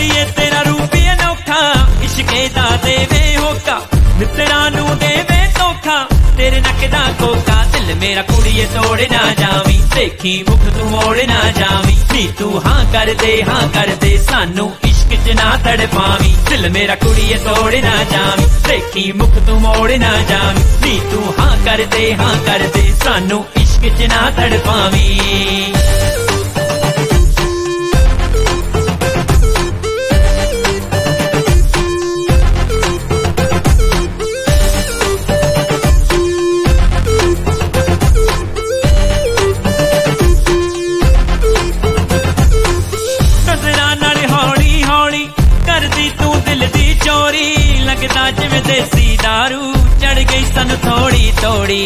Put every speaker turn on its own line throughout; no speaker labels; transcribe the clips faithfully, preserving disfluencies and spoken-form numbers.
बोलिए तेरा रूप ही अनोखा, इश्के दा देवे होका, मित्रा नू देवे धोखा, तेरे नक दा कोका। दिल मेरा कुड़िए तोड़ ना जावी, देखी मुख तू मोड़ ना जावी, नी तू हाँ कर दे हाँ कर दे, सानू इश्क च ना तड़पावी। दिल मेरा कुड़िए तोड़ ना जावी, देखी मुख तू मोड़ ना जावी, नी तू हाँ कर दे हाँ कर दे, सानू इश्क च ना तड़पावी। लगदा जिवें देसी दारू, चढ़ गई सन थोड़ी थोड़ी,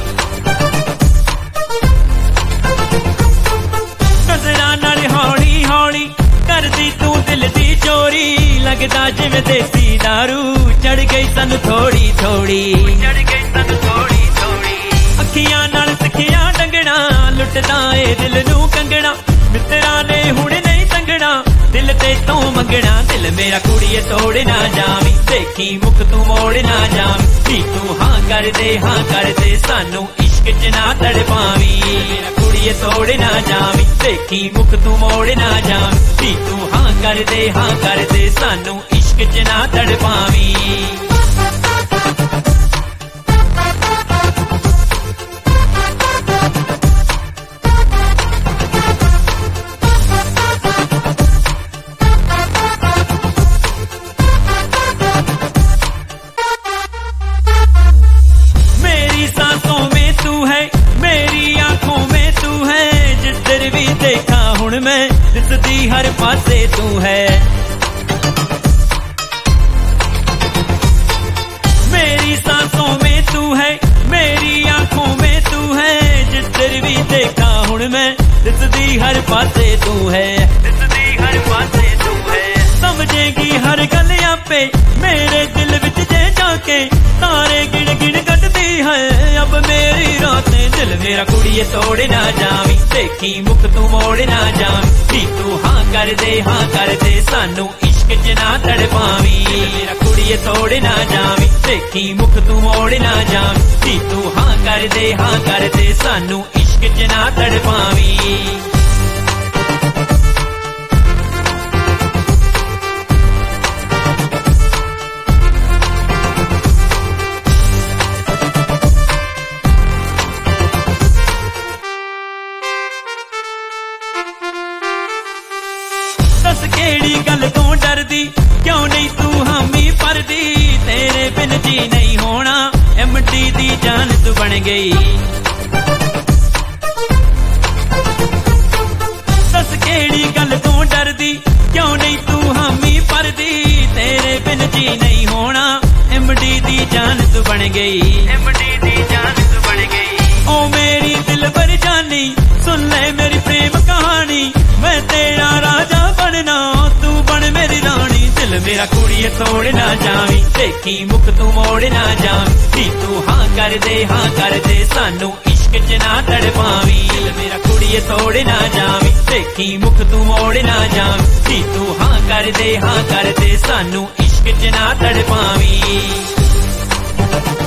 नजरा नाल हौली हौली करदी तू दिल दी चोरी। लगदा जिवें देसी दारू, चढ़ गई सन थोड़ी थोड़ी, चढ़ गई सन थोड़ी थोड़ी। अखियां नाल सिखिया डंगना, लुटदा ए दिल नू कंगना, मित्रा ने हुण नहीं संगना, दिल ते तू मंगना। दिल मेरा कुड़िए तोड़ ना जावी, देखी मुख तू मोड़ ना जावी, नी तू हाँ कर दे हाँ कर दे, सानू इश्क च ना तड़पावी। मेरा कुड़िए तोड़ ना जावी, देखी मुख तू मोड़ ना जावी, नी तू हाँ कर दे हाँ कर दे, सानू इश्क च ना तड़पावी। देखा हुण मैं दिसदी हर पासे तू है, मेरी सांसों में तू है, मेरी आंखों में तू है, जिधर भी देखा हुण मैं दिसदी हर पासे तू है, दिसदी हर पासे तू है। समझेगी हर गल आपे मेरे दिल विच जे जाके, तारे गिन गिन कटदी है अब मेरी रातें। दिल मेरा कुड़िए तोड़ ना जावी, देखी मुख तू मोड़ ना जावी, नी तू हाँ कर दे हाँ कर दे, सानू इश्क च ना तड़पावी। मेरा कुड़िए तोड़ ना जावी, देखी मुख तू मोड़ ना जावी, नी तू हाँ कर दे हाँ कर दे, सानू इश्क च ना तड़पावी। दस केड़ी गल तू डरदी, क्यों नहीं तू हामी भरदी, तेरे बिन जी नहीं होना, एम डी दी जान तू बन गई। दस केड़ी गल तू डरदी, क्यों नहीं तू हामी भरदी, तेरे बिन जी नहीं होना, एम डी दी जान तू बन गई, एम डी दी जान तू बन गई। ओ मेरी दिल भर जानी, सुन ले मेरी प्रेम कहानी, मैं तेरा राजा बनना, तू बन मेरी रानी। दिल मेरा कुड़िए तोड़ ना जावी, देखी मुख तू मोड़ ना जावी, नी तू हाँ कर दे हाँ कर दे, सानू इश्क च ना तड़पावी। दिल मेरा कुड़िए तोड़ ना जावी, देखी मुख तू मोड़ ना जावी, नी तू हाँ कर दे हाँ कर दे, सानू इश्क च ना तड़पावी।